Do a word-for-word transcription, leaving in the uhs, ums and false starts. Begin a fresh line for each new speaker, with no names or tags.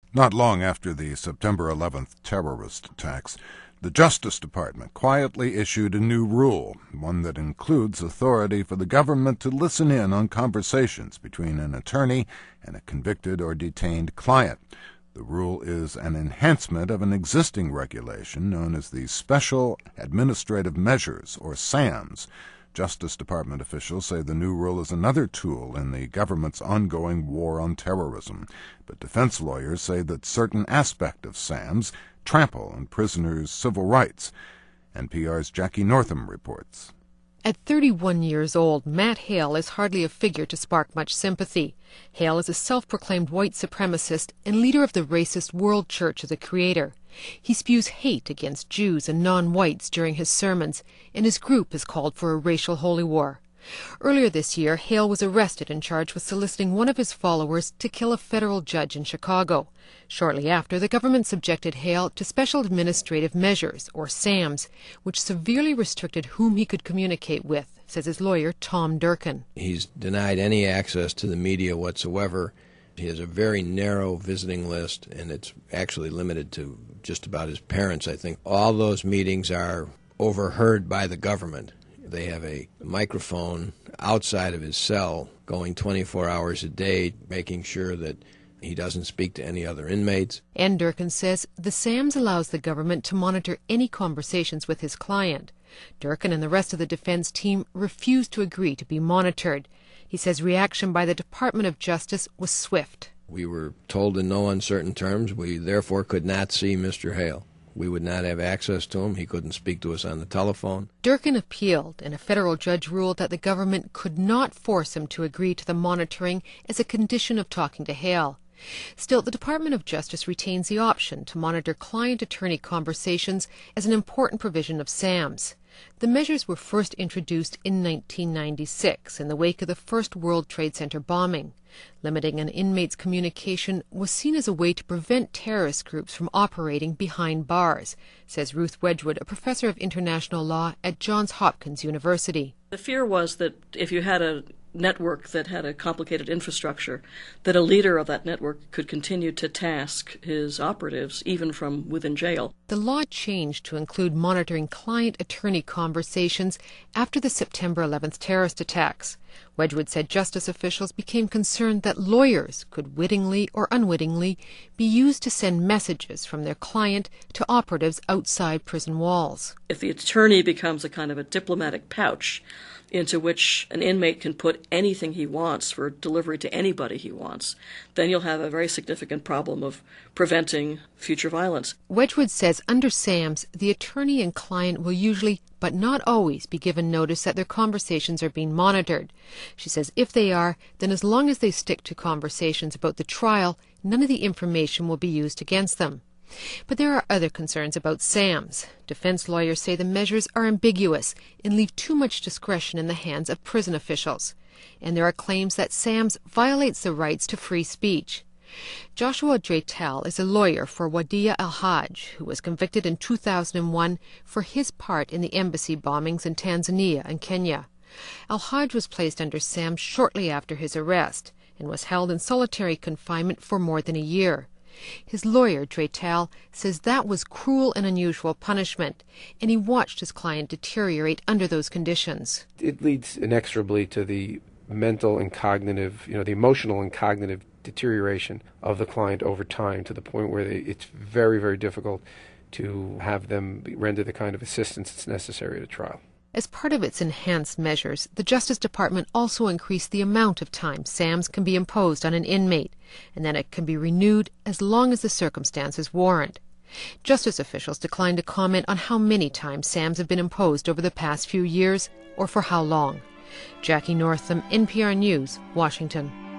Not long after the September eleventh terrorist attacks, the Justice Department quietly issued a new rule, one that includes authority for the government to listen in on conversations between an attorney and a convicted or detained client. The rule is an enhancement of an existing regulation known as the Special Administrative Measures, or SAMs. Justice Department officials say the new rule is another tool in the government's ongoing war on terrorism, but defense lawyers say that certain aspects of SAMs trample on prisoners' civil rights. N P R's Jackie Northam reports.
At thirty-one years old, Matt Hale is hardly a figure to spark much sympathy. Hale is a self-proclaimed white supremacist and leader of the racist World Church of the Creator. He spews hate against Jews and non-whites during his sermons, and his group has called for a racial holy war. Earlier this year, Hale was arrested and charged with soliciting one of his followers to kill a federal judge in Chicago. Shortly after, the government subjected Hale to Special Administrative Measures, or SAMs, which severely restricted whom he could communicate with, says his lawyer, Tom Durkin.
He's denied any access to the media whatsoever. He has a very narrow visiting list, and it's actually limited to just about his parents, I think. All those meetings are overheard by the government. They have a microphone outside of his cell going twenty-four hours a day, making sure that he doesn't speak to any other inmates.
And Durkin says the SAMs allows the government to monitor any conversations with his client. Durkin and the rest of the defense team refused to agree to be monitored. He says reaction by the Department of Justice was swift.
We were told in no uncertain terms we therefore could not see Mister Hale. We would not have access to him. He couldn't speak to us on the telephone.
Durkin appealed, and a federal judge ruled that the government could not force him to agree to the monitoring as a condition of talking to Hale. Still, the Department of Justice retains the option to monitor client-attorney conversations as an important provision of SAMs. The measures were first introduced in nineteen ninety-six in the wake of the first World Trade Center bombing. Limiting an inmate's communication was seen as a way to prevent terrorist groups from operating behind bars, says Ruth Wedgwood, a professor of international law at Johns Hopkins University.
The fear was that if you had a network that had a complicated infrastructure, that a leader of that network could continue to task his operatives, even from within jail.
The law changed to include monitoring client-attorney conversations after the September eleventh terrorist attacks. Wedgwood said justice officials became concerned that lawyers could wittingly or unwittingly be used to send messages from their client to operatives outside prison walls.
If the attorney becomes a kind of a diplomatic pouch into which an inmate can put anything he wants for delivery to anybody he wants, then you'll have a very significant problem of preventing future violence.
Wedgwood says under SAMs, the attorney and client will usually, but not always, be given notice that their conversations are being monitored. She says if they are, then as long as they stick to conversations about the trial, none of the information will be used against them. But there are other concerns about SAMs. Defense lawyers say the measures are ambiguous and leave too much discretion in the hands of prison officials. And there are claims that SAMs violates the rights to free speech. Joshua Draytel is a lawyer for Wadea Al-Haj, who was convicted in two thousand one for his part in the embassy bombings in Tanzania and Kenya. Al-Haj was placed under SAMs shortly after his arrest and was held in solitary confinement for more than a year. His lawyer, Draytel, says that was cruel and unusual punishment, and he watched his client deteriorate under those conditions.
It leads inexorably to the mental and cognitive, you know, the emotional and cognitive deterioration of the client over time, to the point where they, it's very, very difficult to have them render the kind of assistance that's necessary at a trial.
As part of its enhanced measures, the Justice Department also increased the amount of time SAMs can be imposed on an inmate, and that it can be renewed as long as the circumstances warrant. Justice officials declined to comment on how many times SAMs have been imposed over the past few years, or for how long. Jackie Northam, N P R News, Washington.